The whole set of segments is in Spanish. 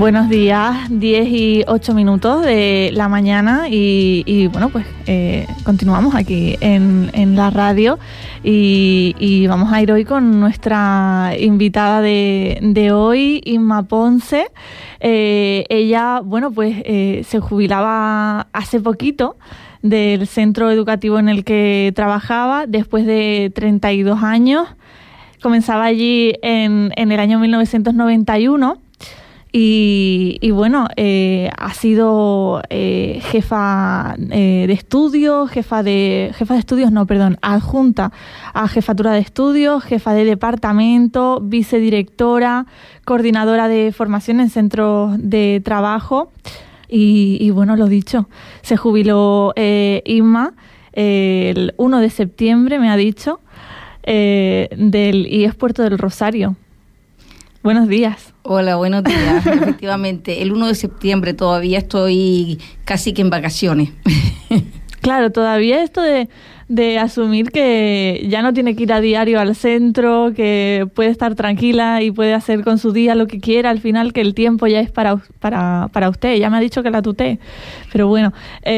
Buenos días, 10:08 de la mañana y bueno, pues continuamos aquí en la radio y vamos a ir hoy con nuestra invitada de hoy, Inma Ponce. Ella, bueno, pues se jubilaba hace poquito del centro educativo en el que trabajaba después de 32 años. Comenzaba allí en el año 1991. Y bueno, ha sido jefa de estudios, adjunta a jefatura de estudios, jefa de departamento, vicedirectora, coordinadora de formación en centros de trabajo. Y bueno, lo dicho, se jubiló Inma el 1 de septiembre, me ha dicho, del IES Puerto del Rosario. Buenos días. Hola, buenos días. Efectivamente, el 1 de septiembre todavía estoy casi que en vacaciones. Claro, todavía esto de asumir que ya no tiene que ir a diario al centro, que puede estar tranquila y puede hacer con su día lo que quiera, al final que el tiempo ya es para usted. Ya me ha dicho que la tutee, pero bueno,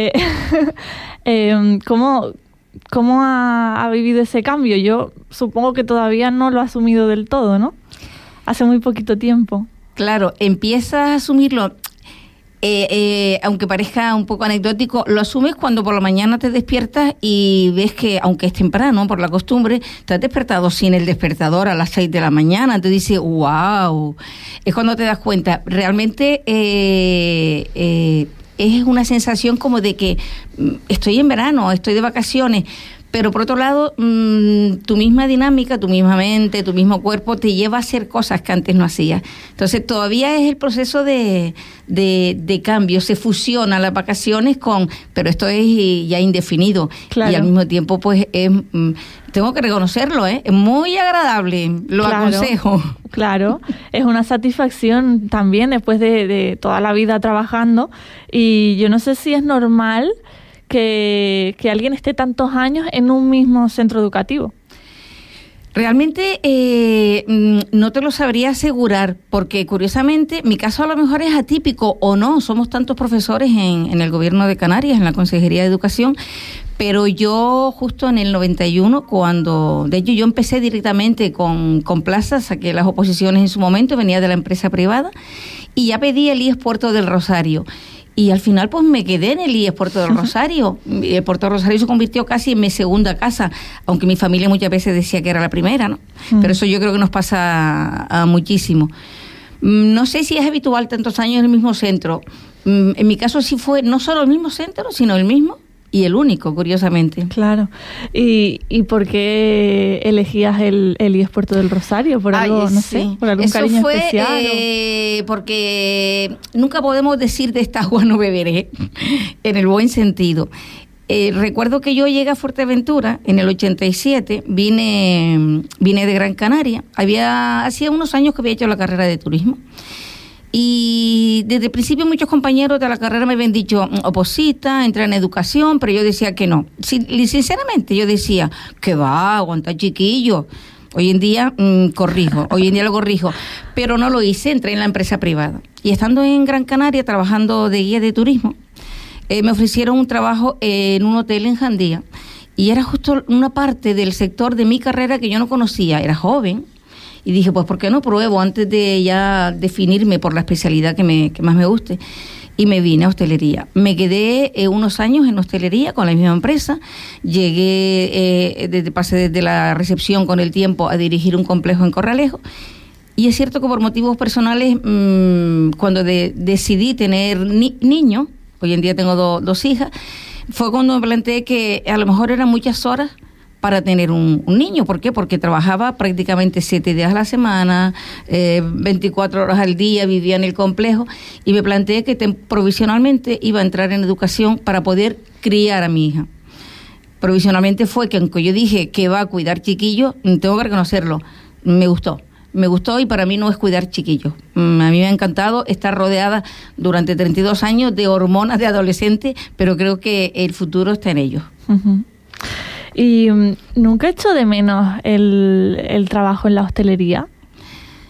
¿cómo ha vivido ese cambio? Yo supongo que todavía no lo ha asumido del todo, ¿no? Hace muy poquito tiempo. Claro, empiezas a asumirlo, aunque parezca un poco anecdótico, lo asumes cuando por la mañana te despiertas y ves que, aunque es temprano, por la costumbre, te has despertado sin el despertador a las 6 de la mañana. Te dices, wow, es cuando te das cuenta. Realmente es una sensación como de que estoy en verano, estoy de vacaciones. Pero por otro lado, tu misma dinámica, tu misma mente, tu mismo cuerpo te lleva a hacer cosas que antes no hacías. Entonces todavía es el proceso de cambio, se fusiona las vacaciones pero esto es ya indefinido. Claro. Y al mismo tiempo pues tengo que reconocerlo, es muy agradable, lo aconsejo. Claro, es una satisfacción también después de toda la vida trabajando, y yo no sé si es normal que alguien esté tantos años en un mismo centro educativo. Realmente no te lo sabría asegurar, porque curiosamente mi caso a lo mejor es atípico o no, somos tantos profesores en el gobierno de Canarias, en la Consejería de Educación, pero yo justo en el 91, de hecho yo empecé directamente con plazas, saqué las oposiciones en su momento, venía de la empresa privada y ya pedí el IES Puerto del Rosario. Y al final pues me quedé en el IES Puerto del Rosario. El Puerto del Rosario se convirtió casi en mi segunda casa, aunque mi familia muchas veces decía que era la primera, ¿no? Pero eso yo creo que nos pasa muchísimo. No sé si es habitual tantos años en el mismo centro. En mi caso sí fue no solo el mismo centro, sino el mismo y el único, curiosamente. Claro. ¿Y por qué elegías el IES Puerto del Rosario? ¿Por algo, no sé, por algún cariño especial? Porque nunca podemos decir de esta agua no beberé, en el buen sentido. Recuerdo que yo llegué a Fuerteventura en el 87, vine de Gran Canaria. Hacía unos años que había hecho la carrera de turismo. Y desde el principio muchos compañeros de la carrera me habían dicho, oposita, entra en educación, pero yo decía que no. Sinceramente yo decía, que va, aguanta chiquillo. Hoy en día lo corrijo, pero no lo hice, entré en la empresa privada. Y estando en Gran Canaria trabajando de guía de turismo, me ofrecieron un trabajo en un hotel en Jandía. Y era justo una parte del sector de mi carrera que yo no conocía, era joven. Y dije, pues, ¿por qué no pruebo antes de ya definirme por la especialidad que más me guste? Y me vine a hostelería. Me quedé unos años en hostelería con la misma empresa. Pasé desde la recepción con el tiempo a dirigir un complejo en Corralejo. Y es cierto que por motivos personales, cuando decidí tener niños, hoy en día tengo dos hijas, fue cuando me planteé que a lo mejor eran muchas horas para tener un niño. ¿Por qué? Porque trabajaba prácticamente 7 días a la semana, 24 horas al día, vivía en el complejo y me planteé que provisionalmente iba a entrar en educación para poder criar a mi hija. Provisionalmente fue que aunque yo dije que va a cuidar chiquillos, tengo que reconocerlo, me gustó y para mí no es cuidar chiquillos. A mí me ha encantado estar rodeada durante 32 años de hormonas de adolescente, pero creo que el futuro está en ellos. Uh-huh. ¿Y nunca he hecho de menos el trabajo en la hostelería? Sí,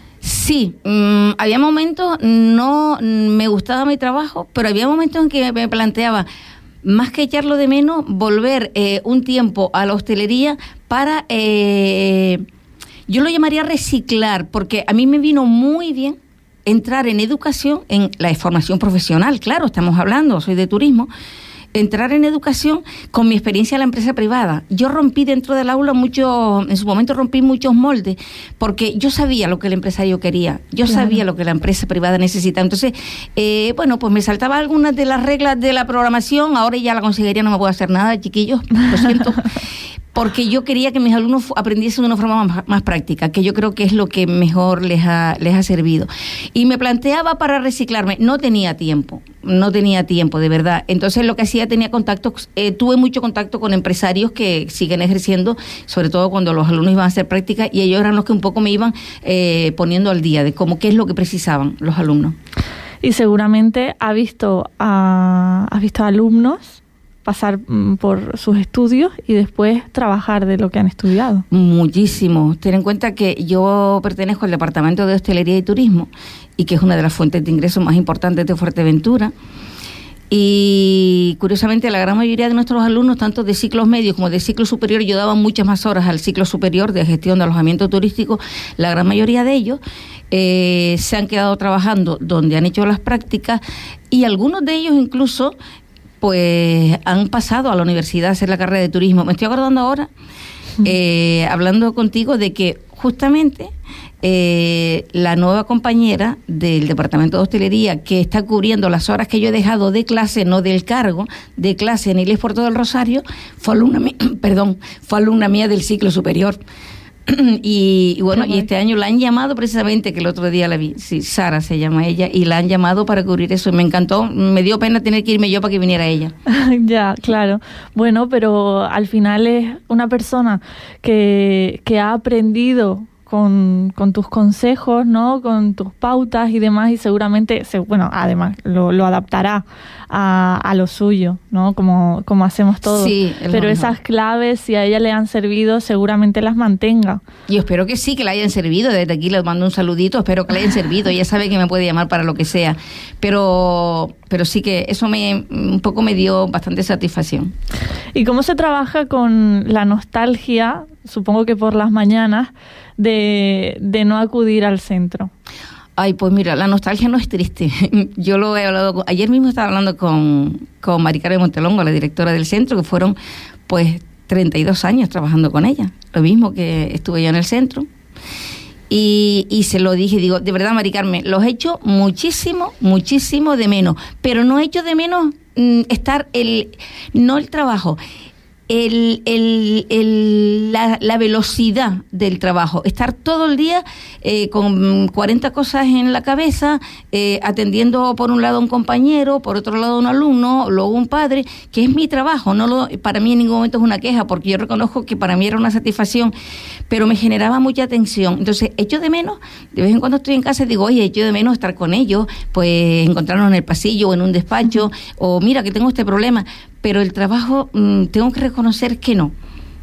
Sí, había momentos, no me gustaba mi trabajo, pero había momentos en que me planteaba, más que echarlo de menos, volver un tiempo a la hostelería para, yo lo llamaría reciclar, porque a mí me vino muy bien entrar en educación, en la formación profesional, claro, estamos hablando, soy de turismo, entrar en educación con mi experiencia en la empresa privada. Yo rompí dentro del aula en su momento rompí muchos moldes, porque yo sabía lo que el empresario quería, yo sabía lo que la empresa privada necesitaba. Entonces, pues me saltaba algunas de las reglas de la programación, ahora ya la consejería no me puede hacer nada, chiquillos, lo siento. Porque yo quería que mis alumnos aprendiesen de una forma más práctica, que yo creo que es lo que mejor les ha servido. Y me planteaba para reciclarme, no tenía tiempo, de verdad. Entonces lo que hacía, tenía contactos, tuve mucho contacto con empresarios que siguen ejerciendo, sobre todo cuando los alumnos iban a hacer práctica, y ellos eran los que un poco me iban poniendo al día de cómo qué es lo que precisaban los alumnos. Y seguramente has visto alumnos pasar por sus estudios y después trabajar de lo que han estudiado. Muchísimo. Ten en cuenta que yo pertenezco al Departamento de Hostelería y Turismo, y que es una de las fuentes de ingresos más importantes de Fuerteventura. Y curiosamente la gran mayoría de nuestros alumnos, tanto de ciclos medios como de ciclo superior, yo daba muchas más horas al ciclo superior de gestión de alojamiento turístico. La gran mayoría de ellos se han quedado trabajando donde han hecho las prácticas, y algunos de ellos incluso pues han pasado a la universidad a hacer la carrera de turismo. Me estoy acordando ahora, hablando contigo, de que justamente la nueva compañera del Departamento de Hostelería, que está cubriendo las horas que yo he dejado de clase, no del cargo, de clase en el Puerto del Rosario, fue alumna mía del ciclo superior. Y bueno, y este año la han llamado precisamente, que el otro día la vi, sí, Sara se llama ella, y la han llamado para cubrir eso, y me encantó, me dio pena tener que irme yo para que viniera ella. Ya, claro. Bueno, pero al final es una persona que ha aprendido con tus consejos, ¿no? Con tus pautas y demás, y seguramente, además lo adaptará a lo suyo, ¿no? Como hacemos todos. Sí, pero esas claves, si a ella le han servido, seguramente las mantenga. Yo espero que sí, que le hayan servido. Desde aquí les mando un saludito, espero que le hayan servido. Ella sabe que me puede llamar para lo que sea. Pero sí que eso un poco me dio bastante satisfacción. ¿Y cómo se trabaja con la nostalgia, supongo que por las mañanas, de no acudir al centro? Ay, pues mira, la nostalgia no es triste. Yo lo he hablado, ayer mismo estaba hablando con Mari Carmen Montelongo, la directora del centro, que fueron pues 32 años trabajando con ella, lo mismo que estuve yo en el centro. Y se lo dije, digo, de verdad, Mari Carmen, los he hecho muchísimo, muchísimo de menos, pero no he hecho de menos no el trabajo, la velocidad del trabajo, estar todo el día con 40 cosas en la cabeza, atendiendo por un lado a un compañero, por otro lado a un alumno, luego un padre, que es mi trabajo, para mí en ningún momento es una queja, porque yo reconozco que para mí era una satisfacción, pero me generaba mucha tensión. Entonces echo de menos, de vez en cuando estoy en casa y digo, oye, echo de menos estar con ellos, pues encontrarnos en el pasillo o en un despacho, o mira que tengo este problema. Pero el trabajo, tengo que reconocer que no.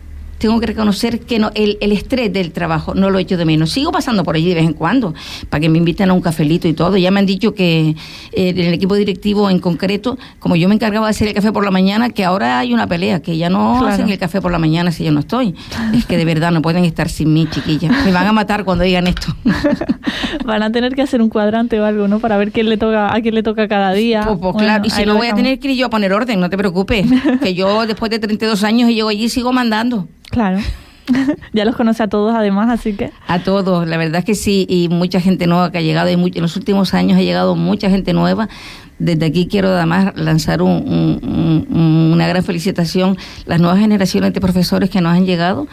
El estrés del trabajo no lo echo de menos. Sigo pasando por allí de vez en cuando, para que me inviten a un cafelito y todo. Ya me han dicho que en el equipo directivo en concreto, como yo me encargaba de hacer el café por la mañana, que ahora hay una pelea, que ya no hacen el café por la mañana si yo no estoy. Es que de verdad no pueden estar sin mí, chiquillas. Me van a matar cuando digan esto. Van a tener que hacer un cuadrante o algo, ¿no? Para ver a quién le toca cada día. Pues claro, y si no voy a tener que ir yo a poner orden, no te preocupes. Que yo después de 32 años y llego allí y sigo mandando. Claro. Ya los conoce a todos además, así que... A todos, la verdad es que sí, y mucha gente nueva que ha llegado, en los últimos años ha llegado mucha gente nueva. Desde aquí quiero además lanzar una gran felicitación. Las nuevas generaciones de profesores que nos han llegado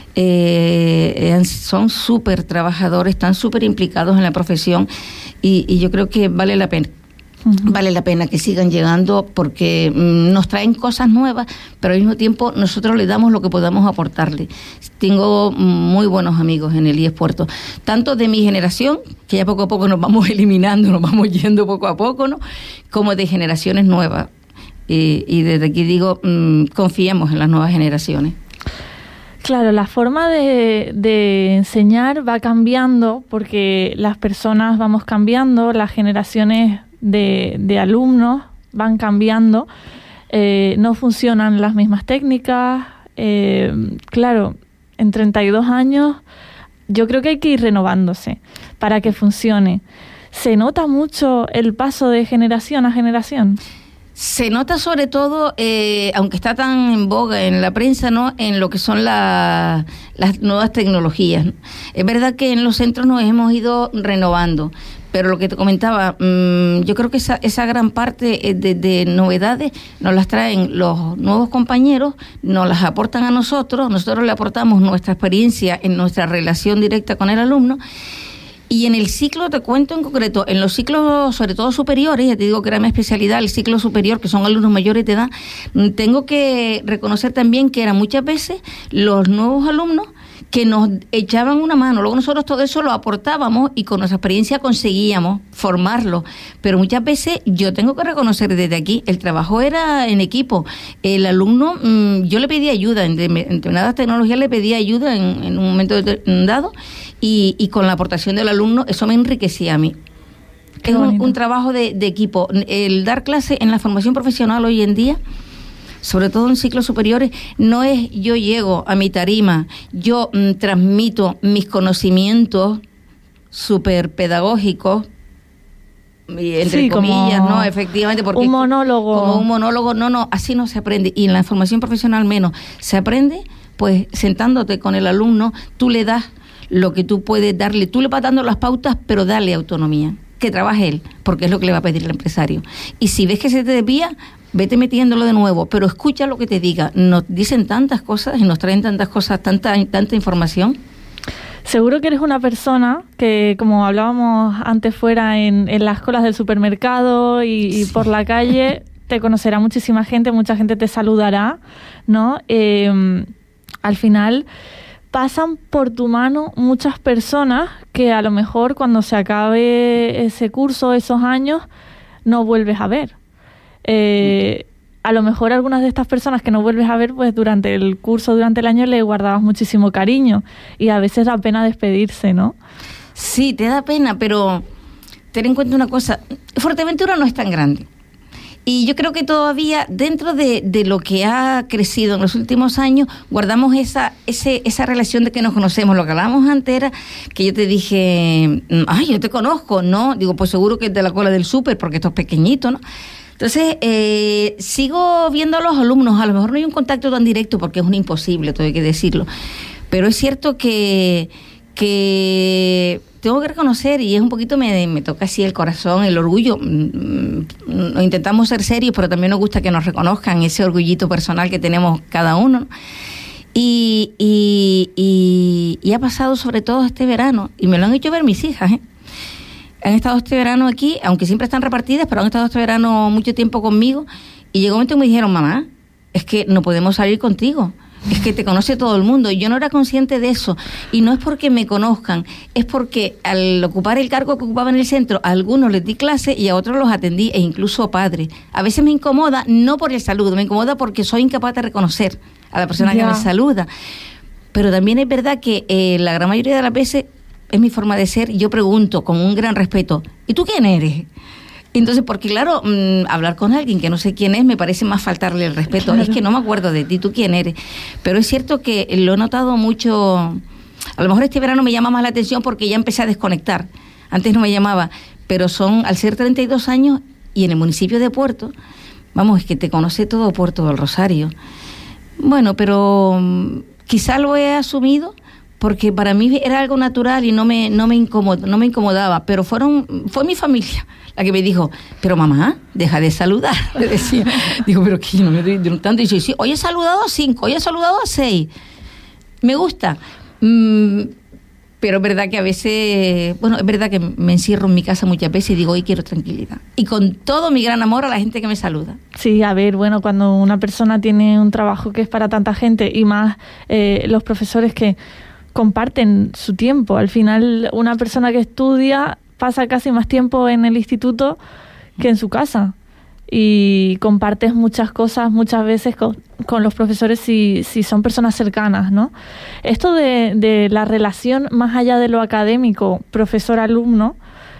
son súper trabajadores, están súper implicados en la profesión, y yo creo que vale la pena. Vale la pena que sigan llegando, porque nos traen cosas nuevas, pero al mismo tiempo nosotros les damos lo que podamos aportarle. Tengo muy buenos amigos en el IES Puerto, tanto de mi generación, que ya poco a poco nos vamos eliminando, nos vamos yendo poco a poco, ¿no? Como de generaciones nuevas. Y desde aquí digo, confiemos en las nuevas generaciones. Claro, la forma de enseñar va cambiando porque las personas vamos cambiando, las generaciones de alumnos van cambiando, no funcionan las mismas técnicas. Claro, en 32 años yo creo que hay que ir renovándose para que funcione. ¿Se nota mucho el paso de generación a generación? Se nota sobre todo, aunque está tan en boga en la prensa, ¿no?, en lo que son las nuevas tecnologías. Es verdad que en los centros nos hemos ido renovando, pero lo que te comentaba, yo creo que esa gran parte de novedades nos las traen los nuevos compañeros, nos las aportan a nosotros le aportamos nuestra experiencia en nuestra relación directa con el alumno. Y en el ciclo, te cuento en concreto, en los ciclos, sobre todo superiores, ya te digo que era mi especialidad, el ciclo superior, que son alumnos mayores de edad, tengo que reconocer también que eran muchas veces los nuevos alumnos que nos echaban una mano. Luego nosotros todo eso lo aportábamos y con nuestra experiencia conseguíamos formarlo. Pero muchas veces yo tengo que reconocer desde aquí, el trabajo era en equipo. El alumno, yo le pedía ayuda, en determinadas tecnologías le pedía ayuda en un momento dado y con la aportación del alumno eso me enriquecía a mí. Es un trabajo de equipo. El dar clase en la formación profesional hoy en día, sobre todo en ciclos superiores, no es yo llego a mi tarima, yo transmito mis conocimientos súper pedagógicos, entre comillas, ¿no? Efectivamente, porque un monólogo. Como un monólogo, no, así no se aprende. Y en la formación profesional menos. Se aprende, pues, sentándote con el alumno, tú le das lo que tú puedes darle, tú le vas dando las pautas, pero dale autonomía, que trabaje él, porque es lo que le va a pedir el empresario. Y si ves que se te desvía, vete metiéndolo de nuevo, pero escucha lo que te diga. Nos dicen tantas cosas y nos traen tantas cosas, tanta información. Seguro que eres una persona que, como hablábamos antes fuera en las colas del supermercado y por la calle, te conocerá muchísima gente, mucha gente te saludará, ¿no? Al final pasan por tu mano muchas personas que a lo mejor cuando se acabe ese curso, esos años, no vuelves a ver. A lo mejor algunas de estas personas que no vuelves a ver, pues durante el curso, durante el año, le guardabas muchísimo cariño y a veces da pena despedirse, ¿no? Sí, te da pena, pero ten en cuenta una cosa, Fuerteventura no es tan grande y yo creo que todavía dentro de lo que ha crecido en los últimos años guardamos esa relación de que nos conocemos. Lo que hablábamos antes era que yo te dije, ay, yo te conozco, ¿no? Digo, pues seguro que es de la cola del súper porque esto es pequeñito, ¿no? Entonces, sigo viendo a los alumnos, a lo mejor no hay un contacto tan directo porque es un imposible, todo hay que decirlo, pero es cierto que tengo que reconocer, y es un poquito, me toca así el corazón, el orgullo, intentamos ser serios, pero también nos gusta que nos reconozcan ese orgullito personal que tenemos cada uno, ¿no? Y ha pasado sobre todo este verano, y me lo han hecho ver mis hijas, Han estado este verano aquí, aunque siempre están repartidas, pero han estado este verano mucho tiempo conmigo. Y llegó un momento que me dijeron, mamá, es que no podemos salir contigo. Es que te conoce todo el mundo. Y yo no era consciente de eso. Y no es porque me conozcan, es porque al ocupar el cargo que ocupaba en el centro, a algunos les di clase y a otros los atendí, e incluso padres. A veces me incomoda, no por el saludo, me incomoda porque soy incapaz de reconocer a la persona que me saluda. Pero también es verdad que la gran mayoría de las veces, es mi forma de ser, yo pregunto con un gran respeto, ¿y tú quién eres? Entonces, porque claro, hablar con alguien que no sé quién es me parece más faltarle el respeto. Claro. Es que no me acuerdo de ti, ¿tú quién eres? Pero es cierto que lo he notado mucho. A lo mejor este verano me llama más la atención porque ya empecé a desconectar. Antes no me llamaba, pero al ser 32 años y en el municipio de Puerto, vamos, es que te conoce todo Puerto del Rosario. Bueno, pero quizá lo he asumido porque para mí era algo natural y no me incomodaba, pero fue mi familia la que me dijo, pero mamá, deja de saludar, le decía. Digo, pero que yo no me doy tanto. Y dice, sí, hoy he saludado a 5, hoy he saludado a 6. Me gusta. Pero es verdad que a veces, es verdad que me encierro en mi casa muchas veces y digo, hoy quiero tranquilidad. Y con todo mi gran amor a la gente que me saluda. Sí, a ver, cuando una persona tiene un trabajo que es para tanta gente y más los profesores que comparten su tiempo. Al final, una persona que estudia pasa casi más tiempo en el instituto que en su casa. y compartes muchas cosas muchas veces con los profesores si son personas cercanas, ¿no? Esto de la relación más allá de lo académico, profesor-alumno,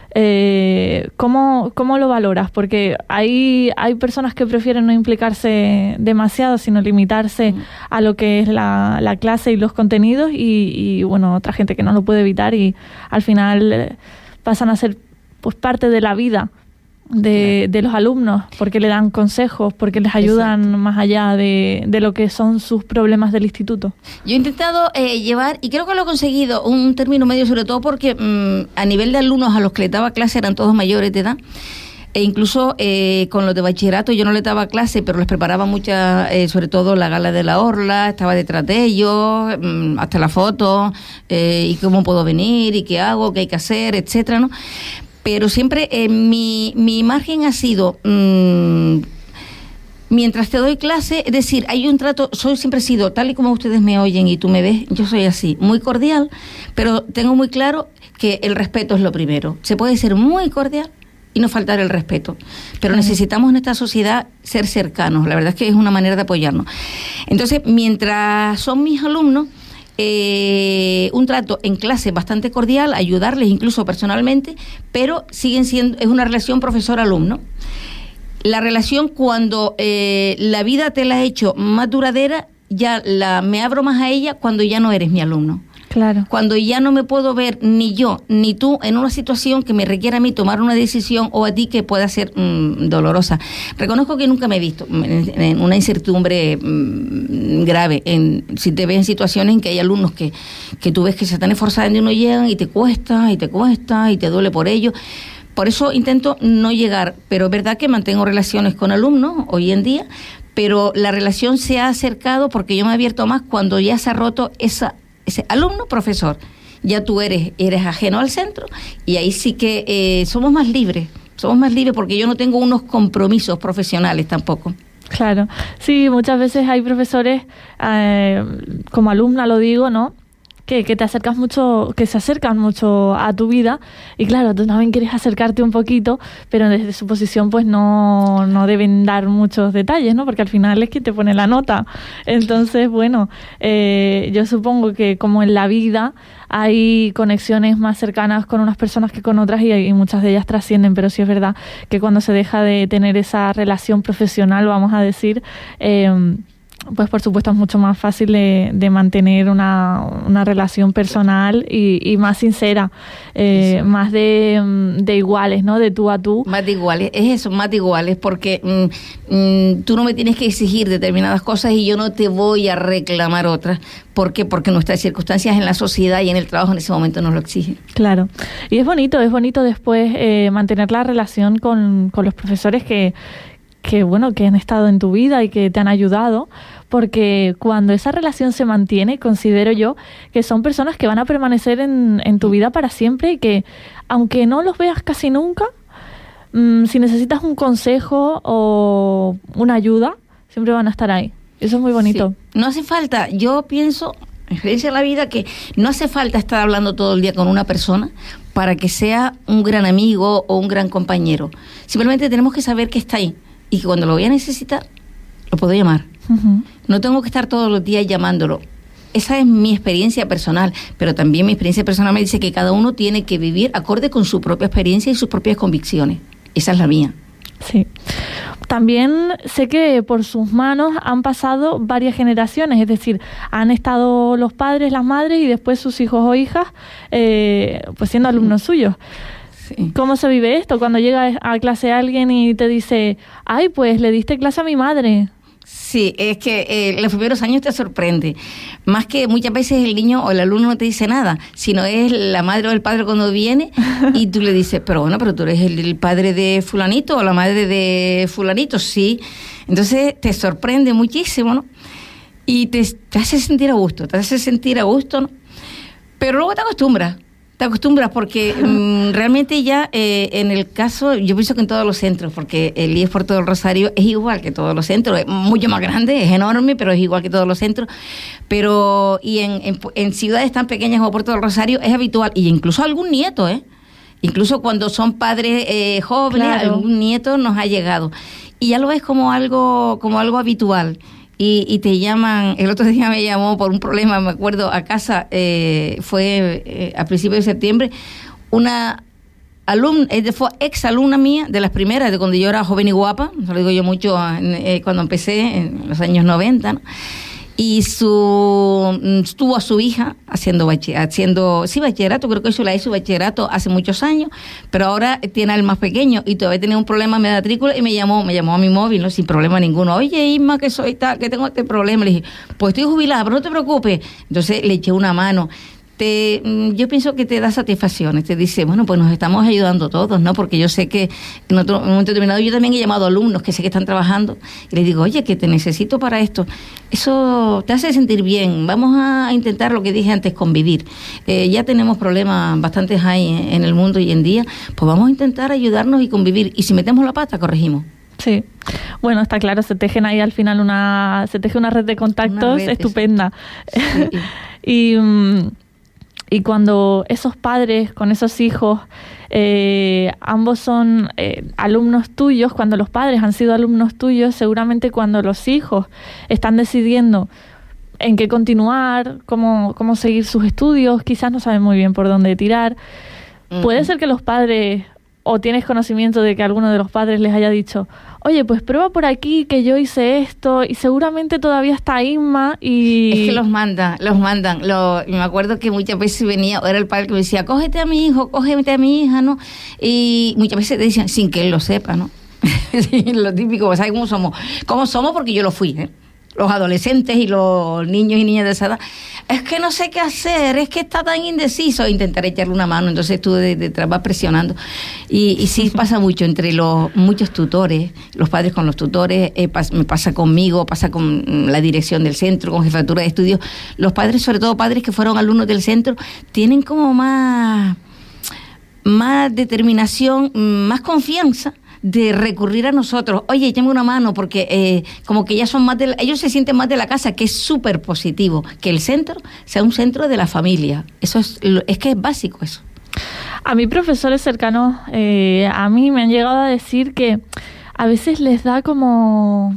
¿cómo lo valoras? Porque hay personas que prefieren no implicarse demasiado, sino limitarse a lo que es la clase y los contenidos y bueno, otra gente que no lo puede evitar y al final pasan a ser pues parte de la vida de los alumnos, porque le dan consejos, porque les ayudan. Exacto. Más allá de lo que son sus problemas del instituto. Yo he intentado llevar, y creo que lo he conseguido, un término medio, sobre todo porque a nivel de alumnos a los que le daba clase eran todos mayores de edad, e incluso con los de bachillerato yo no les daba clase, pero les preparaba muchas, sobre todo la gala de la Orla, estaba detrás de ellos, hasta la foto, y cómo puedo venir, y qué hago, qué hay que hacer, etcétera, ¿no? Pero siempre mi margen ha sido, mientras te doy clase, es decir, hay un trato, siempre he sido, tal y como ustedes me oyen y tú me ves, yo soy así, muy cordial, pero tengo muy claro que el respeto es lo primero. Se puede ser muy cordial y no faltar el respeto, pero necesitamos en esta sociedad ser cercanos, la verdad es que es una manera de apoyarnos. Entonces, mientras son mis alumnos, un trato en clase bastante cordial, ayudarles incluso personalmente, pero siguen siendo, es una relación profesor-alumno. La relación cuando la vida te la ha hecho más duradera, ya me abro más a ella cuando ya no eres mi alumno. Claro. Cuando ya no me puedo ver ni yo ni tú en una situación que me requiera a mí tomar una decisión o a ti que pueda ser dolorosa. Reconozco que nunca me he visto en una incertidumbre grave. Si te ves en situaciones en que hay alumnos que tú ves que se están esforzando y no llegan y te cuesta y te duele por ello. Por eso intento no llegar, pero es verdad que mantengo relaciones con alumnos hoy en día, pero la relación se ha acercado porque yo me he abierto más cuando ya se ha roto ese alumno-profesor. Ya tú eres ajeno al centro y ahí sí que somos más libres porque yo no tengo unos compromisos profesionales tampoco. Claro, sí, muchas veces hay profesores, como alumna lo digo, ¿no?, que te acercas mucho, que se acercan mucho a tu vida y claro, tú también quieres acercarte un poquito, pero desde su posición pues no deben dar muchos detalles, ¿no? Porque al final es quien te pone la nota. Entonces, bueno, yo supongo que como en la vida hay conexiones más cercanas con unas personas que con otras y muchas de ellas trascienden, pero sí es verdad que cuando se deja de tener esa relación profesional, vamos a decir, pues por supuesto es mucho más fácil de mantener una relación personal y más sincera, más de iguales, ¿no? De tú a tú. Más de iguales, es eso, más de iguales, porque tú no me tienes que exigir determinadas cosas y yo no te voy a reclamar otras. ¿Por qué? Porque nuestras circunstancias en la sociedad y en el trabajo en ese momento nos lo exigen. Claro, y es bonito después mantener la relación con los profesores que han estado en tu vida y que te han ayudado, porque cuando esa relación se mantiene, considero yo que son personas que van a permanecer en tu vida para siempre y que, aunque no los veas casi nunca, si necesitas un consejo o una ayuda, siempre van a estar ahí. Eso es muy bonito. Sí. No hace falta, yo pienso, en experiencia de la vida, que no hace falta estar hablando todo el día con una persona para que sea un gran amigo o un gran compañero. Simplemente tenemos que saber que está ahí. Y que cuando lo voy a necesitar, lo puedo llamar. Uh-huh. No tengo que estar todos los días llamándolo. Esa es mi experiencia personal, pero también mi experiencia personal me dice que cada uno tiene que vivir acorde con su propia experiencia y sus propias convicciones. Esa es la mía. Sí. También sé que por sus manos han pasado varias generaciones, es decir, han estado los padres, las madres y después sus hijos o hijas, pues siendo alumnos suyos. Sí. ¿Cómo se vive esto cuando llega a clase alguien y te dice, ay, pues le diste clase a mi madre? Sí, es que los primeros años te sorprende. Más que muchas veces el niño o el alumno no te dice nada, sino es la madre o el padre cuando viene y tú le dices, pero tú eres el padre de fulanito o la madre de fulanito, sí. Entonces te sorprende muchísimo, ¿no? Y te hace sentir a gusto, ¿no? Pero luego te acostumbras porque realmente ya en el caso, yo pienso que en todos los centros, porque el IES Puerto del Rosario es igual que todos los centros, es mucho más grande, es enorme, pero es igual que todos los centros, y en ciudades tan pequeñas como Puerto del Rosario es habitual, y incluso algún nieto, incluso cuando son padres jóvenes, claro, algún nieto nos ha llegado. y ya lo ves como algo habitual. Y te llaman, el otro día me llamó por un problema, me acuerdo, a casa, fue a principios de septiembre, una alumna, fue ex alumna mía, de las primeras, de cuando yo era joven y guapa, eso lo digo yo mucho cuando empecé, en los años 90, ¿no? Y tuvo a su hija haciendo bachillerato, creo que hizo bachillerato hace muchos años, pero ahora tiene al más pequeño y todavía tenía un problema de matrícula y me llamó a mi móvil, ¿no? Sin problema ninguno. Oye, Isma, que soy tal, que tengo este problema. Le dije, pues estoy jubilada, pero no te preocupes. Entonces le eché una mano. Yo pienso que te da satisfacciones, te dice, bueno, pues nos estamos ayudando todos, ¿no? Porque yo sé que en un momento determinado yo también he llamado a alumnos que sé que están trabajando y les digo, oye, que te necesito para esto. Eso te hace sentir bien. Vamos a intentar lo que dije antes, convivir. Ya tenemos problemas bastantes ahí en el mundo hoy en día, pues vamos a intentar ayudarnos y convivir. Y si metemos la pata, corregimos. Sí, bueno, está claro, se tejen ahí al final una red de contactos estupenda. Sí. Y cuando esos padres con esos hijos, ambos son alumnos tuyos, cuando los padres han sido alumnos tuyos, seguramente cuando los hijos están decidiendo en qué continuar, cómo seguir sus estudios, quizás no saben muy bien por dónde tirar. Puede ser que los padres, o tienes conocimiento de que alguno de los padres les haya dicho, oye, pues prueba por aquí que yo hice esto, y seguramente todavía está Isma y... Es que los mandan. Me acuerdo que muchas veces venía, era el padre que me decía, cógete a mi hijo, cógete a mi hija, ¿no? Y muchas veces te decían, sin que él lo sepa, ¿no? Lo típico, ¿sabes cómo somos? ¿Cómo somos? Porque yo lo fui, ¿eh? Los adolescentes y los niños y niñas de esa edad, es que no sé qué hacer, es que está tan indeciso, intentaré echarle una mano, entonces tú detrás vas presionando, y sí pasa mucho entre muchos tutores, los padres con los tutores, me pasa conmigo, pasa con la dirección del centro, con jefatura de estudios, los padres, sobre todo padres que fueron alumnos del centro, tienen como más determinación, más confianza, de recurrir a nosotros, oye, échame una mano, porque como que ya son ellos se sienten más de la casa, que es súper positivo, que el centro sea un centro de la familia. Eso es que es básico eso. A mí profesores cercanos, a mí me han llegado a decir que a veces les da como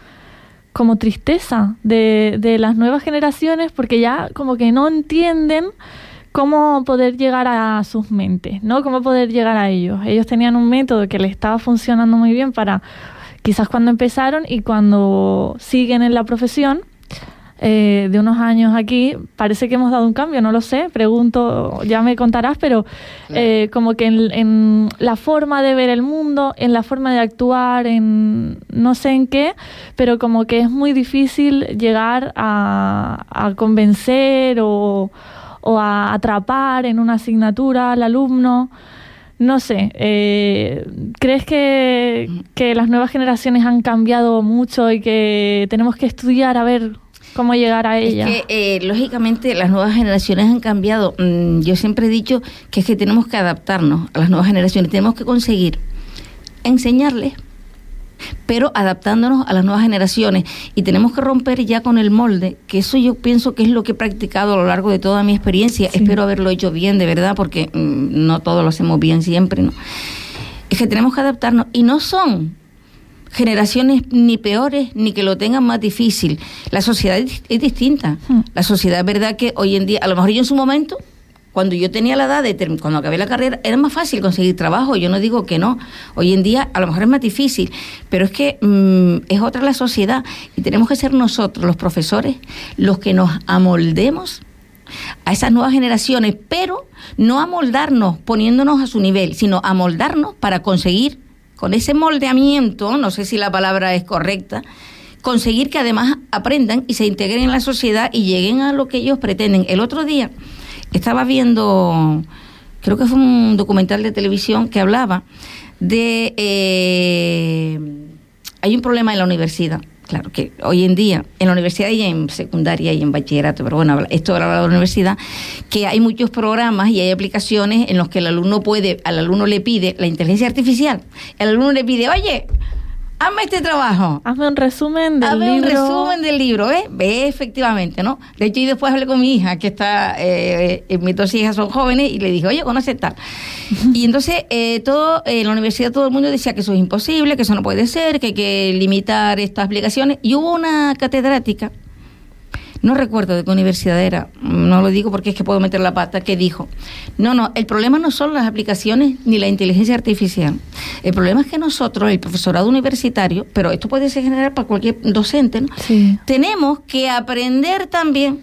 tristeza de las nuevas generaciones, porque ya como que no entienden cómo poder llegar a sus mentes, ¿no? Cómo poder llegar a ellos. Ellos tenían un método que les estaba funcionando muy bien para quizás cuando empezaron, y cuando siguen en la profesión, de unos años aquí, parece que hemos dado un cambio, no lo sé, pregunto, ya me contarás, pero como que en la forma de ver el mundo, en la forma de actuar, en no sé en qué, pero como que es muy difícil llegar a convencer o a atrapar en una asignatura al alumno. No sé, ¿crees que las nuevas generaciones han cambiado mucho y que tenemos que estudiar a ver cómo llegar a ellas? Es que, lógicamente, las nuevas generaciones han cambiado. Yo siempre he dicho que es que tenemos que adaptarnos a las nuevas generaciones, tenemos que conseguir enseñarles, pero adaptándonos a las nuevas generaciones, y tenemos que romper ya con el molde, que eso yo pienso que es lo que he practicado a lo largo de toda mi experiencia. Sí. Espero haberlo hecho bien, de verdad, porque no todos lo hacemos bien siempre, ¿no? Es que tenemos que adaptarnos, y no son generaciones ni peores ni que lo tengan más difícil. La sociedad es distinta. La sociedad, es verdad que hoy en día, a lo mejor yo en su momento, cuando yo tenía la edad cuando acabé la carrera, era más fácil conseguir trabajo, yo no digo que no. Hoy en día a lo mejor es más difícil, pero es que es otra la sociedad, y tenemos que ser nosotros, los profesores, los que nos amoldemos a esas nuevas generaciones, pero no amoldarnos poniéndonos a su nivel, sino amoldarnos para conseguir, con ese moldeamiento, no sé si la palabra es correcta, conseguir que además aprendan y se integren en la sociedad y lleguen a lo que ellos pretenden. El otro día estaba viendo, creo que fue un documental de televisión que hablaba de... hay un problema en la universidad. Claro que hoy en día, en la universidad y en secundaria y en bachillerato, pero bueno, esto habla de la universidad, que hay muchos programas y hay aplicaciones en los que al alumno le pide la inteligencia artificial. El alumno le pide, oye, hazme este trabajo. Hazme un resumen del libro. Hazme un resumen del libro, ¿ves? Ve, efectivamente, ¿no? De hecho, y después hablé con mi hija, que está, mis 2 hijas son jóvenes, y le dije, oye, ¿conoces tal? Y entonces, en la universidad todo el mundo decía que eso es imposible, que eso no puede ser, que hay que limitar estas aplicaciones. Y hubo una catedrática, no recuerdo de qué universidad era, no lo digo porque es que puedo meter la pata, que dijo, no, el problema no son las aplicaciones ni la inteligencia artificial. El problema es que nosotros, el profesorado universitario, pero esto puede ser general para cualquier docente, ¿no? Sí. Tenemos que aprender también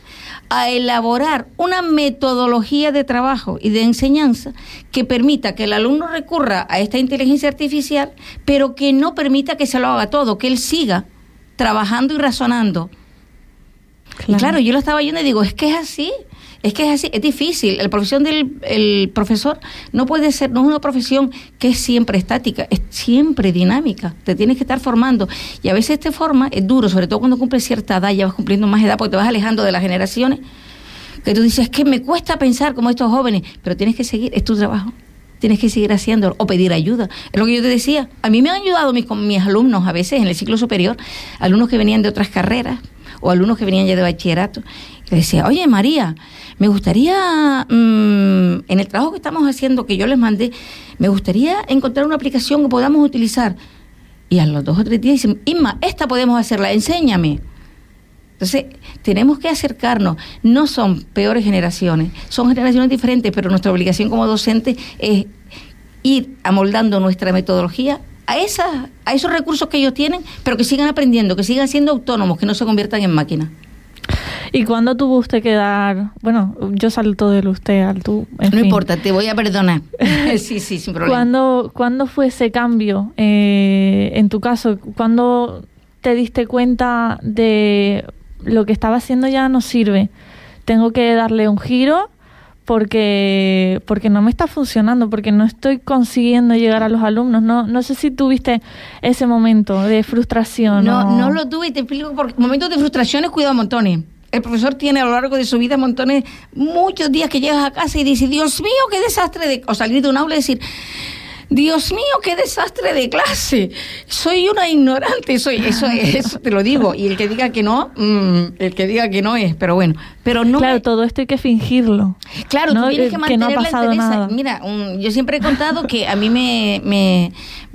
a elaborar una metodología de trabajo y de enseñanza que permita que el alumno recurra a esta inteligencia artificial, pero que no permita que se lo haga todo, que él siga trabajando y razonando. Claro. Y claro, yo lo estaba oyendo y digo, es que es así, es difícil. La profesión del profesor no puede ser, no es una profesión que es siempre estática, es siempre dinámica, te tienes que estar formando, y a veces te forma, es duro, sobre todo cuando cumples cierta edad, ya vas cumpliendo más edad porque te vas alejando de las generaciones, que tú dices, es que me cuesta pensar como estos jóvenes, pero tienes que seguir, es tu trabajo. Tienes que seguir haciéndolo o pedir ayuda. Es lo que yo te decía. A mí me han ayudado mis alumnos a veces en el ciclo superior, alumnos que venían de otras carreras o alumnos que venían ya de bachillerato. Y les decía, oye María, me gustaría, en el trabajo que estamos haciendo, que yo les mandé, me gustaría encontrar una aplicación que podamos utilizar. Y a los 2 o 3 días dicen, Inma, esta podemos hacerla, enséñame. Entonces, tenemos que acercarnos. No son peores generaciones, son generaciones diferentes, pero nuestra obligación como docente es ir amoldando nuestra metodología a esos recursos que ellos tienen, pero que sigan aprendiendo, que sigan siendo autónomos, que no se conviertan en máquinas. ¿Y cuándo tuvo usted que dar? Bueno, yo salto del usted al tú. No importa, te voy a perdonar. Sí, sin problema. ¿Cuándo fue ese cambio? En tu caso, ¿cuándo te diste cuenta de lo que estaba haciendo ya no sirve? Tengo que darle un giro porque no me está funcionando, porque no estoy consiguiendo llegar a los alumnos. No sé si tuviste ese momento de frustración. No lo tuve, y te explico, porque momentos de frustraciones, cuidado, montones. El profesor tiene a lo largo de su vida montones, muchos días que llegas a casa y dices, Dios mío, qué desastre o salir de un aula y decir, Dios mío, qué desastre de clase, soy una ignorante, eso te lo digo, y el que diga que no es, pero bueno, pero no. Claro, todo esto hay que fingirlo. Claro, ¿no? Tú tienes que mantener que no ha pasado la entereza. Nada. Mira, yo siempre he contado que a mí me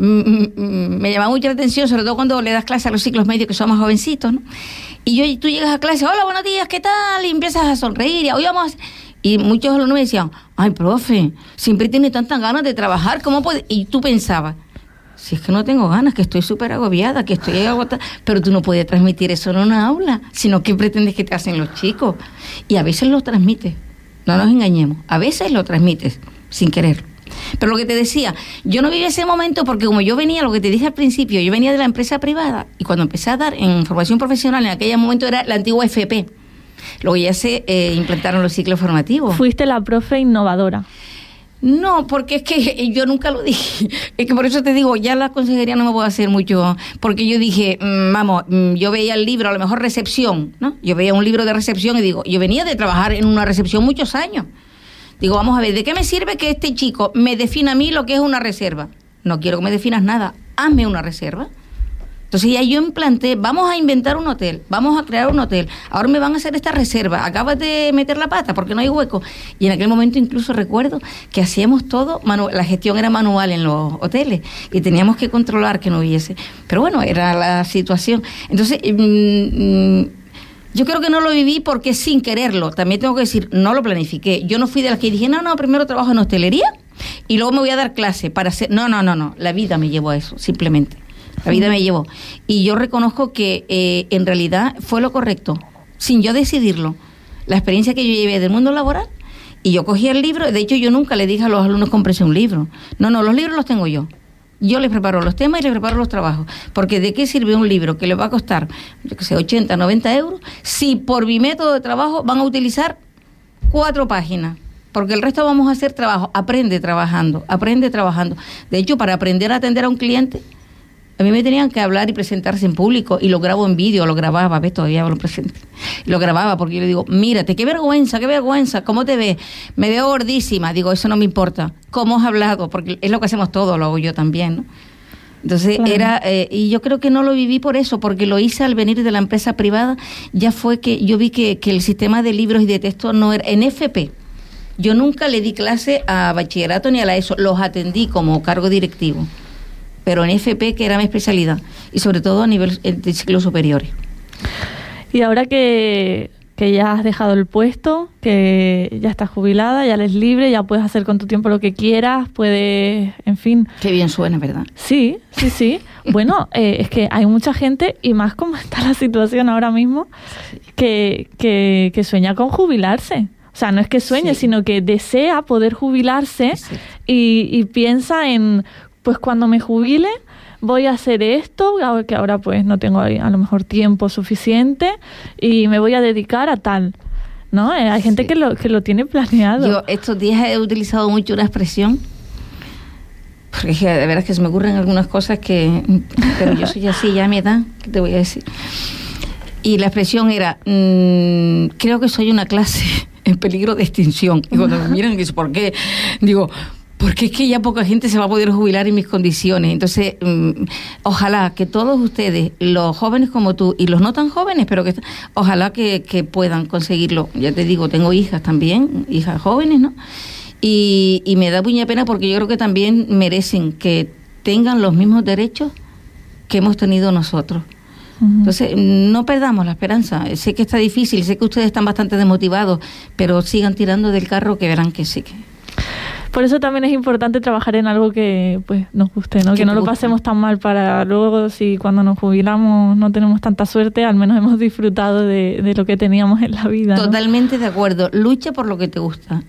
llama mucho la atención, sobre todo cuando le das clase a los ciclos medios que son más jovencitos, ¿no? Y tú llegas a clase, hola, buenos días, ¿qué tal? Y empiezas a sonreír, y hoy vamos y muchos alumnos me decían, ay, profe, siempre tiene tantas ganas de trabajar, ¿cómo puede? Y tú pensabas, si es que no tengo ganas, que estoy súper agobiada, que estoy agotada, pero tú no puedes transmitir eso en una aula, sino que pretendes que te hacen los chicos. Y a veces lo transmites, no nos engañemos, a veces lo transmites, sin querer. Pero lo que te decía, yo no viví ese momento porque como yo venía, lo que te dije al principio, yo venía de la empresa privada, y cuando empecé a dar en formación profesional, en aquel momento era la antigua FP. Luego ya se implantaron los ciclos formativos. Fuiste la profe innovadora. No, porque es que yo nunca lo dije. Es que por eso te digo, ya la consejería no me puedo hacer mucho, porque yo dije, yo veía el libro, a lo mejor recepción, ¿no? Yo veía un libro de recepción y digo, yo venía de trabajar en una recepción muchos años. Digo, vamos a ver, ¿de qué me sirve que este chico me defina a mí lo que es una reserva? No quiero que me definas nada, hazme una reserva. Entonces ya yo implanté, vamos a inventar un hotel, vamos a crear un hotel, ahora me van a hacer esta reserva, acabas de meter la pata porque no hay hueco. Y en aquel momento incluso recuerdo que hacíamos todo, la gestión era manual en los hoteles y teníamos que controlar que no hubiese. Pero bueno, era la situación. Entonces, yo creo que no lo viví porque sin quererlo, también tengo que decir, no lo planifiqué. Yo no fui de las que dije, no, primero trabajo en hostelería y luego me voy a dar clase para hacer... No, la vida me llevó a eso, simplemente. La vida me llevó. Y yo reconozco que en realidad fue lo correcto, sin yo decidirlo. La experiencia que yo llevé del mundo laboral, y yo cogí el libro, de hecho yo nunca le dije a los alumnos, cómprense un libro. No, los libros los tengo yo. Yo les preparo los temas y les preparo los trabajos. Porque ¿de qué sirve un libro que les va a costar, 80, 90 euros, si por mi método de trabajo van a utilizar 4 páginas? Porque el resto vamos a hacer trabajo. Aprende trabajando. De hecho, para aprender a atender a un cliente, a mí me tenían que hablar y presentarse en público, y lo grabo en vídeo, lo grababa, ¿ves? Todavía lo presento. Lo grababa porque yo le digo, mírate, qué vergüenza, ¿cómo te ves? Me veo gordísima. Digo, eso no me importa. ¿Cómo has hablado? Porque es lo que hacemos todos, lo hago yo también, ¿no? Entonces era, y yo creo que no lo viví por eso, porque lo hice al venir de la empresa privada. Ya fue que yo vi que el sistema de libros y de texto no era, en FP. Yo nunca le di clase a bachillerato ni a la ESO, los atendí como cargo directivo, pero en FP, que era mi especialidad, y sobre todo a nivel de ciclos superiores. Y ahora que ya has dejado el puesto, que ya estás jubilada, ya eres libre, ya puedes hacer con tu tiempo lo que quieras, puedes, en fin. Qué bien suena, ¿verdad? Sí. Bueno, es que hay mucha gente, y más como está la situación ahora mismo, que sueña con jubilarse. O sea, no es que sueñe, sino que desea poder jubilarse y piensa en, pues cuando me jubile, voy a hacer esto, que ahora pues no tengo a lo mejor tiempo suficiente y me voy a dedicar a tal, ¿no? Hay gente que lo tiene planeado. Yo estos días he utilizado mucho una expresión, porque de verdad que se me ocurren algunas cosas pero yo soy así ya a mi edad, ¿qué te voy a decir? Y la expresión era, creo que soy una clase en peligro de extinción. Y cuando me miran, dicen, ¿por qué? Digo, porque es que ya poca gente se va a poder jubilar en mis condiciones. Entonces, ojalá que todos ustedes, los jóvenes como tú, y los no tan jóvenes, pero ojalá que puedan conseguirlo. Ya te digo, tengo hijas también, hijas jóvenes, ¿no? Y me da mucha pena porque yo creo que también merecen que tengan los mismos derechos que hemos tenido nosotros. Entonces, no perdamos la esperanza. Sé que está difícil, sé que ustedes están bastante desmotivados, pero sigan tirando del carro, que verán que sí. Por eso también es importante trabajar en algo que pues nos guste, ¿no? Que no lo pasemos tan mal, para luego, si cuando nos jubilamos no tenemos tanta suerte, al menos hemos disfrutado de lo que teníamos en la vida, ¿no? Totalmente de acuerdo. Lucha por lo que te gusta,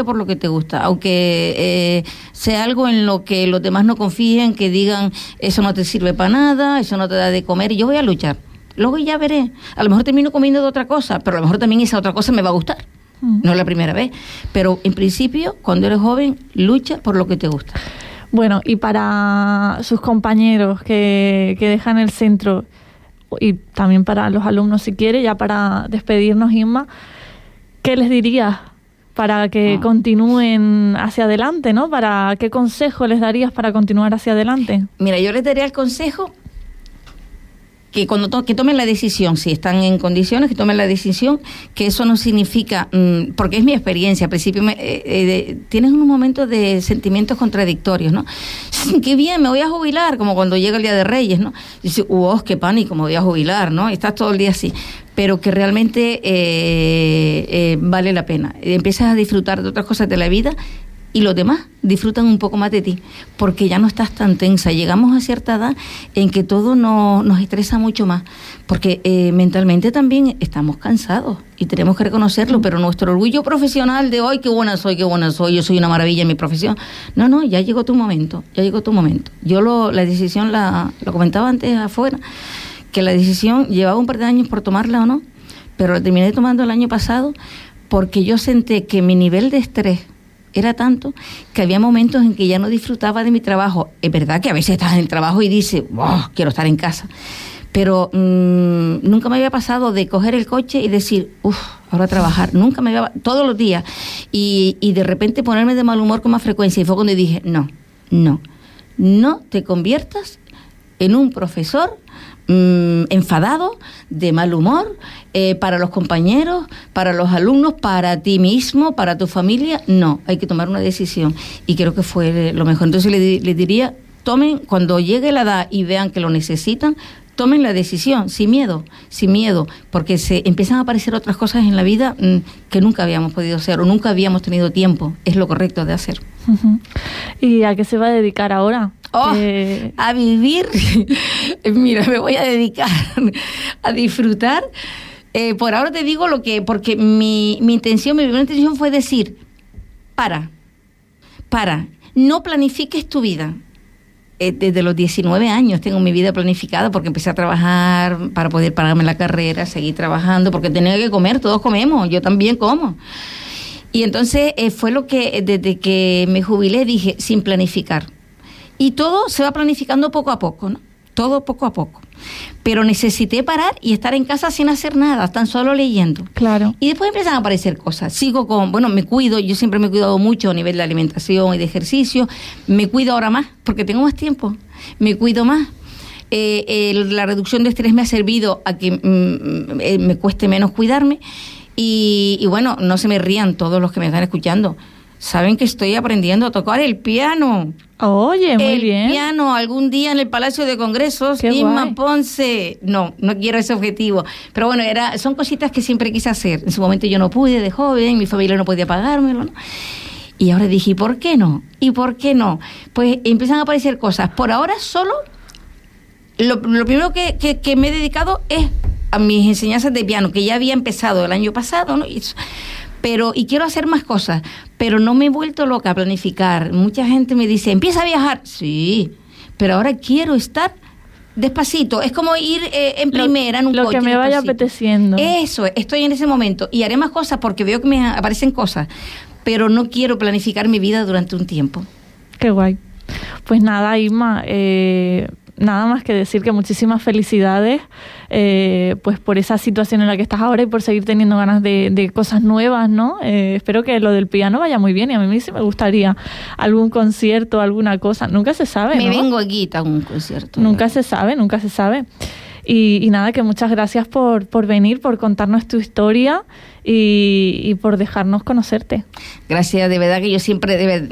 aunque sea algo en lo que los demás no confíen, que digan, eso no te sirve para nada, eso no te da de comer, y yo voy a luchar. Luego ya veré. A lo mejor termino comiendo de otra cosa, pero a lo mejor también esa otra cosa me va a gustar. No es la primera vez, pero en principio, cuando eres joven, lucha por lo que te gusta. Bueno, y para sus compañeros que dejan el centro, y también para los alumnos, si quiere, ya para despedirnos, Inma, ¿qué les dirías para que continúen hacia adelante, ¿no? ¿Qué consejo les darías para continuar hacia adelante? Mira, yo les daría el consejo que que tomen la decisión, si están en condiciones, que tomen la decisión, que eso no significa, porque es mi experiencia, al principio tienes unos momentos de sentimientos contradictorios, ¿no? Qué bien, me voy a jubilar, como cuando llega el Día de Reyes, ¿no? Y dices, qué pánico, me voy a jubilar, ¿no? Y estás todo el día así, pero que realmente vale la pena. Empiezas a disfrutar de otras cosas de la vida, y los demás disfrutan un poco más de ti, porque ya no estás tan tensa. Llegamos a cierta edad en que todo nos estresa mucho más, porque mentalmente también estamos cansados y tenemos que reconocerlo, pero nuestro orgullo profesional de hoy, qué buena soy, yo soy una maravilla en mi profesión. No, ya llegó tu momento. Yo la decisión lo comentaba antes afuera, que la decisión llevaba un par de años por tomarla o no, pero la terminé tomando el año pasado, porque yo sentí que mi nivel de estrés era tanto que había momentos en que ya no disfrutaba de mi trabajo. Es verdad que a veces estás en el trabajo y dices, quiero estar en casa. Pero nunca me había pasado de coger el coche y decir, ahora a trabajar. Nunca me había, todos los días. Y de repente ponerme de mal humor con más frecuencia. Y fue cuando dije, no te conviertas en un profesor enfadado, de mal humor, para los compañeros, para los alumnos, para ti mismo, para tu familia. No, hay que tomar una decisión, y creo que fue lo mejor. Entonces les diría, tomen, cuando llegue la edad y vean que lo necesitan, tomen la decisión, sin miedo, porque se empiezan a aparecer otras cosas en la vida que nunca habíamos podido hacer o nunca habíamos tenido tiempo. Es lo correcto de hacer. ¿Y a qué se va a dedicar ahora? A vivir. Mira, me voy a dedicar a disfrutar. Por ahora te digo porque mi primera intención fue decir, para, no planifiques tu vida. Desde los 19 años tengo mi vida planificada, porque empecé a trabajar para poder pagarme la carrera, seguir trabajando, porque tenía que comer, todos comemos, yo también como. Y entonces fue lo que desde que me jubilé dije, sin planificar. Y todo se va planificando poco a poco, ¿no? Todo poco a poco. Pero necesité parar y estar en casa sin hacer nada, tan solo leyendo. Claro. Y después empiezan a aparecer cosas. Me cuido, yo siempre me he cuidado mucho a nivel de alimentación y de ejercicio. Me cuido ahora más, porque tengo más tiempo. me cuido más. La reducción de estrés me ha servido a que me cueste menos cuidarme. Y bueno, no se me rían todos los que me están escuchando. Saben que estoy aprendiendo a tocar el piano. Oye, muy bien. El piano, algún día en el Palacio de Congresos, Qué Inma guay. Ponce. No quiero ese objetivo. Pero bueno, son cositas que siempre quise hacer. En su momento yo no pude de joven, mi familia no podía pagármelo, ¿no? Y ahora dije, ¿y por qué no? ¿Y por qué no? Pues empiezan a aparecer cosas. Por ahora solo, lo primero que me he dedicado es a mis enseñanzas de piano, que ya había empezado el año pasado, ¿no? Y quiero hacer más cosas, pero no me he vuelto loca a planificar. Mucha gente me dice, empieza a viajar. Sí, pero ahora quiero estar despacito. Es como ir en primera, en un coche. Lo que me vaya despacito. apeteciendo. Eso, estoy en ese momento. Y haré más cosas porque veo que me aparecen cosas, pero no quiero planificar mi vida durante un tiempo. Qué guay. Pues nada, Inma, nada más que decir que muchísimas felicidades pues por esa situación en la que estás ahora y por seguir teniendo ganas de cosas nuevas, ¿no? Espero que lo del piano vaya muy bien y a mí sí me gustaría algún concierto, alguna cosa. Nunca se sabe, ¿no? Me vengo aquí a un concierto. Nunca se sabe, nunca se sabe. Y nada, que muchas gracias por venir, por contarnos tu historia y por dejarnos conocerte. Gracias, de verdad que yo siempre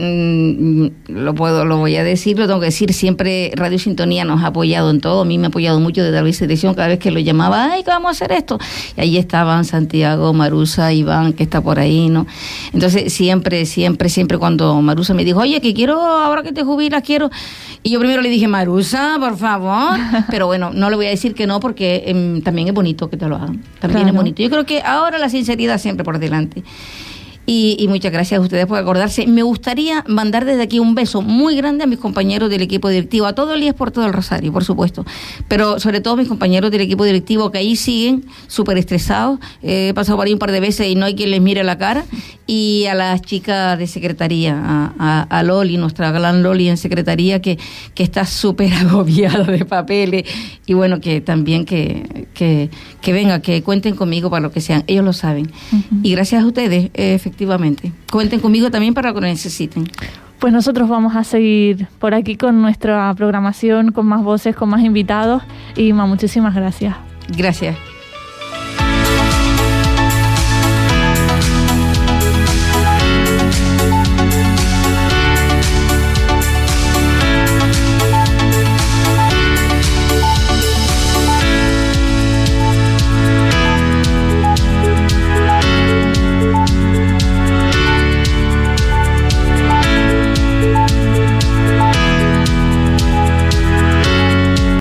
lo voy a decir, lo tengo que decir, siempre Radio Sintonía nos ha apoyado en todo. A mí me ha apoyado mucho desde la vicerección, cada vez que lo llamaba, ay, ¿qué vamos a hacer esto? Y ahí estaban Santiago, Marusa, Iván, que está por ahí, ¿no? Entonces siempre cuando Marusa me dijo, oye, que quiero, ahora que te jubilas, quiero... Y yo primero le dije, Marusa, por favor. Pero bueno, no le voy a decir que no, porque también es bonito que te lo hagan. También Claro. es bonito. Yo creo que ahora la sinceridad siempre por delante. Y muchas gracias a ustedes por acordarse. Me gustaría mandar desde aquí un beso muy grande a mis compañeros del equipo directivo, a todo el IES por todo el Rosario, por supuesto, pero sobre todo a mis compañeros del equipo directivo que ahí siguen súper estresados. He pasado por ahí un par de veces y no hay quien les mire la cara. Y a las chicas de secretaría, a Loli, nuestra gran Loli en secretaría, que está súper agobiada de papeles. Y bueno, que también que venga, que cuenten conmigo para lo que sean. Ellos lo saben. Uh-huh. Y gracias a ustedes, efectivamente. Cuenten conmigo también para lo que necesiten. Pues nosotros vamos a seguir por aquí con nuestra programación, con más voces, con más invitados. Y muchísimas gracias. Gracias.